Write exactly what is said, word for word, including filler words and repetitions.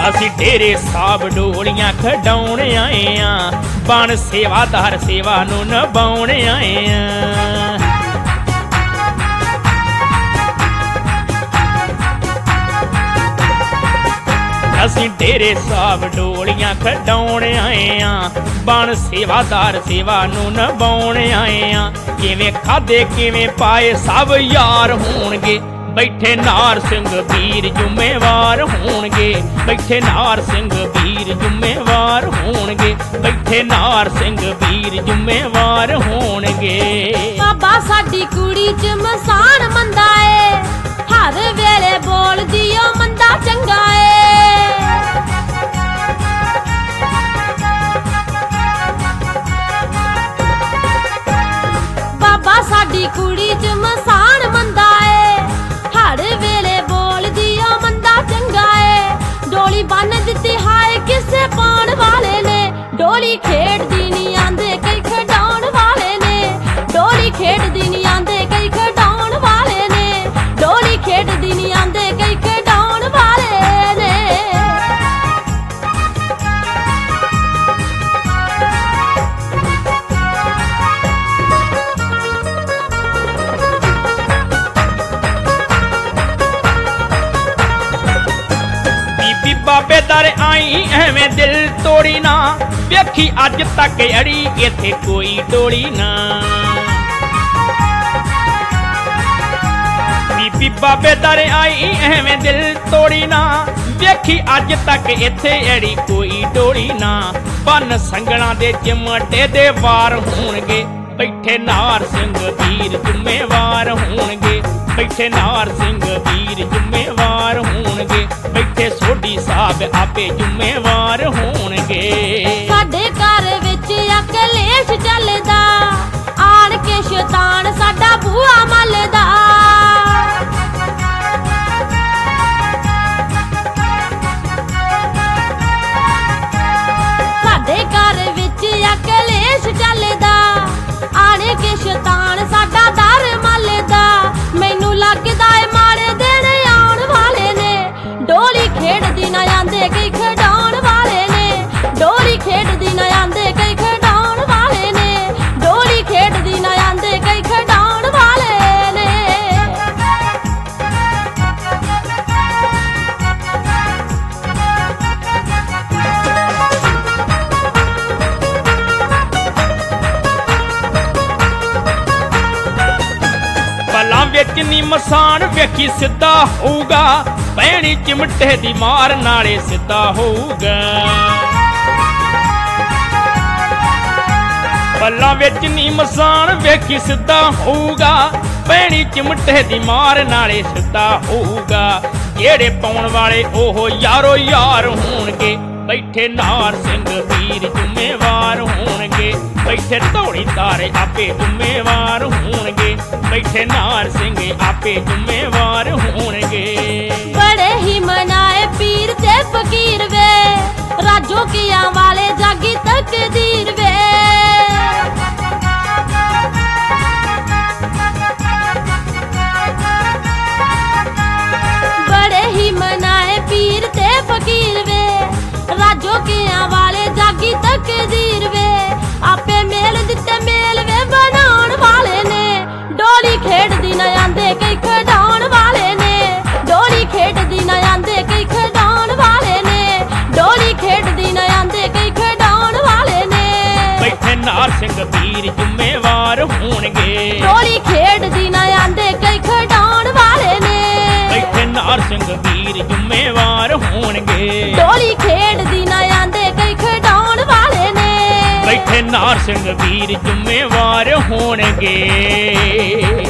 ਅਸੀਂ ਡੇਰੇ ਸਾਹਿਬ ਡੋਲੀਆਂ ਖਡਾਉਣ ਆਏ ਆਂ, ਬਣ ਸੇਵਾਦਾਰ ਸੇਵਾ ਨੂੰ ਨਿਭਾਉਣ ਆਏ ਆਂ। ਅਸੀਂ ਡੇਰੇ ਸਾਹਿਬ ਡੋਲੀਆਂ ਖਡਾਉਣ ਆਏ ਆਂ, ਬਣ ਸੇਵਾਦਾਰ ਸੇਵਾ ਨੂੰ ਨਿਭਾਉਣ ਆਏ ਆਂ। ਕਿਵੇਂ ਖਾਧੇ ਕਿਵੇਂ ਪਾਏ ਸਭ ਯਾਰ ਹੋਣਗੇ, ਬੈਠੇ ਨਾਰ ਸਿੰਘ ਵੀਰ ਜ਼ਿੰਮੇਵਾਰ ਹੋਣਗੇ, ਬੈਠੇ ਨਾਰ ਸਿੰਘ ਵੀਰ ਜ਼ਿੰਮੇਵਾਰ ਹੋਣਗੇ, ਬੈਠੇ ਨਾਰ ਸਿੰਘ ਵੀਰ ਜ਼ਿੰਮੇਵਾਰ ਹੋਣਗੇ। ਬਾਬਾ ਸਾਡੀ ਕੁੜੀ ਚ ਮਸਾਨ ਮੰਦਾ ਏ, ਹਰ ਵੇਲੇ ਬੋਲਦੀ ਓ ਮੰਦਾ ਚੰਗਾ ਏ। ਬਾਬਾ ਸਾਡੀ ਕੁੜੀ ਚ ਮਸਾਨ ਮੰਦਾ ਏ, ਹਰ ਵੇਲੇ ਬੋਲਦੀ ਓ ਮੰਦਾ ਚੰਗਾ ਏ। ਡੋਲੀ ਬੰਨ ਦਿੱਤੀ ਹਾਏ ਕਿਸੇ ਪਾਉਣ ਵਾਲੇ ਨੇ, ਡੋਲੀ ਖੇਡਦੀ ਨੀ ਆਂਦੇ ਕਈ ਖਡਾਉਣ ਵਾਲੇ ਨੇ, ਡੋਲੀ ਖੇਡਦੀ ਨੀ ਆਂਦੇ ਕਈ ਖਡਾਉਣ ਵਾਲੇ ਨੇ, ਡੋਲੀ ਖੇਡਦੀ ਨੀ ਆਂਦੇ ਕਈ ਖਡਾਉਣ ਵਾਲੇ ਨੇ। ਬੀਬੀ ਬਾਬੇ ਦਰ ਆਈ ਐਵੇਂ ਦਿਲ ਤੋੜੀ ਨਾ, ਵੇਖੀ ਅੱਜ ਤੱਕ ਅੜੀ ਇੱਥੇ ਕੋਈ ਡੋਲੀ ਨਾ। ਬੀਬੀ ਬਾਬੇ ਦਰ ਆਈ ਐਵੇਂ ਦਿਲ ਤੋੜੀ ਨਾ, ਵੇਖੀ ਅੱਜ ਤੱਕ ਇੱਥੇ ਅੜੀ ਕੋਈ ਡੋਲੀ ਨਾ। ਬੰਨ ਸੰਗਲਾਂ ਦੇ ਚਿਮਟੇ ਦੇ ਵਾਰ ਹੋਣਗੇ, ਬੈਠੇ ਨਾਰ ਸਿੰਘ ਵੀਰ ਜ਼ਿੰਮੇਵਾਰ ਹੋਣਗੇ, ਬੈਠੇ ਨਾਰ ਸਿੰਘ ਵੀਰ ਜ਼ਿੰਮੇਵਾਰ ਹੋਣਗੇ, ਬੈਠੇ ਸੋਢੀ ਸਾਹਿਬ ਆਪੇ ਜ਼ਿੰਮੇਵਾਰ ਹੋਣਗੇ। ਸਾਡੇ ਘਰ ਵਿੱਚ ਅਕਲੇਸ਼ ਚੱਲਦਾ, ਆਣ ਕੇ ਸ਼ੈਤਾਨ ਸਾਡਾ ਬੂਹਾ ਮੱਲਦਾ। ਸਾਡੇ ਘਰ ਵਿੱਚ ਅਕਲੇਸ਼ ਚੱਲਦਾ, ਆਣ ਕੇ ਸ਼ੈਤਾਨ ਸਾਡਾ ਦਰ ਮੱਲਦਾ। ਮੈਨੂੰ ਲੱਗਦਾ ਏ ਮਾੜੇ ਦਿਨ ਆਉਣ ਵਾਲੇ ਨੇ, ਡੋਲੀ ਖੇਡਦੀ ਨਾ ਆਂਦੇ ਕਈ ਖਡਾਉਣ ਵਾਲੇ ਨੇ, ਡੋਲੀ ਖੇਡਦੀ ਨਾ ਆਂਦੇ ਕਈ ਖਡਾਉਣ ਵਾਲੇ ਨੇ, ਡੋਲੀ ਖੇਡਦੀ ਨਾ ਆਂਦੇ ਕਈ ਖਡਾਉਣ ਵਾਲੇ ਨੇ। ਭਲਾਂ ਵਿੱਚ ਨੀ ਮਸਾਨ ਵੇਖੀ ਸਿੱਧਾ ਹੋਊਗਾ, ਪੈਣੀ ਚਿਮਟੇ ਦੀ ਮਾਰ ਨਾਲੇ ਸਿੱਧਾ ਹੋਊਗਾ। ਭਲਾਂ ਵਿੱਚ ਨੀ ਮਸਾਨ ਵੇਖੀ ਸਿੱਧਾ ਹੋਊਗਾ, ਪੈਣੀ ਚਿਮਟੇ ਦੀ ਮਾਰ ਨਾਲੇ ਸਿੱਧਾ ਹੋਊਗਾ। ਜਿਹੜੇ ਪਾਉਣ ਵਾਲੇ ਉਹ ਯਾਰੋ ਯਾਰ ਹੋਣਗੇ, ਬੈਠੇ ਨਾਰ ਸਿੰਘ ਵੀਰ ਜ਼ਿੰਮੇਵਾਰ ਹੋਣਗੇ, ਬੈਠੇ ਧੌੜੀ ਤਾਰੇ ਆਪੇ ਜ਼ਿੰਮੇਵਾਰ ਹੋਣਗੇ, ਬੈਠੇ ਨਾਰ ਸਿੰਘ ਆਪੇ ਜ਼ਿੰਮੇਵਾਰ ਹੋਣਗੇ। ਬੜੇ ਹੀ ਮਨਾਏ ਪੀਰ ਤੇ ਫਕੀਰ ਵੇ, ਰਾਜੋ ਕੀਆਂ ਵਾਲੇ ਜਾਗੀ ਤਕਦੀਰ ਵੇ। ਬੜੇ ਹੀ ਮਨਾਏ ਪੀਰ ਤੇ ਫਕੀਰ ਵੇ, ਰਾਜੋ ਕੀਆਂ ਵਾਲੇ ਜਾਗੀ ਤਕਦੀਰ ਵੇ। ਆਪੇ ਮੇਲ ਦਿੱਤੇ ਮੇਲ ਵੇ ਬਣਾਉਣ ਵਾਲੇ ਨੇ, ਡੋਲੀ ਖੇਡਦੀ ਨਾ ਆਂਦੇ ਕਈ ਖਡਾਉਣ ਵਾਲੇ ਨੇ, ਡੋਲੀ ਖੇਡਦੀ ਨਾ ਆਂਦੇ ਕਈ ਖਡਾਉਣ ਵਾਲੇ ਨੇ, ਡੋਲੀ ਖੇਡਦੀ ਨਾ ਆਂਦੇ ਕਈ ਖਡਾਉਣ ਵਾਲੇ ਨੇ। ਬੈਠੇ ਨਾਰ ਸਿੰਘ ਵੀਰ ਜ਼ਿੰਮੇਵਾਰ ਹੋਣਗੇ, ਡੋਲੀ ਖੇਡਦੀ ਨਾ ਆਂਦੇ ਕਈ ਖਡਾਉਣ ਵਾਲੇ ਨੇ, ਬੈਠੇ ਨਾਰ ਸਿੰਘ ਵੀਰ ਜ਼ਿੰਮੇਵਾਰ ਹੋਣਗੇ, ਡੋਲੀ ਖੇਡਦੀ ਨਾ ਆਂਦੇ ਕਈ ਖਡਾਉਣ ਵਾਲੇ ਨੇ, ਬੈਠੇ ਨਾਰ ਸਿੰਘ ਵੀਰ ਜ਼ਿੰਮੇਵਾਰ ਹੋਣਗੇ।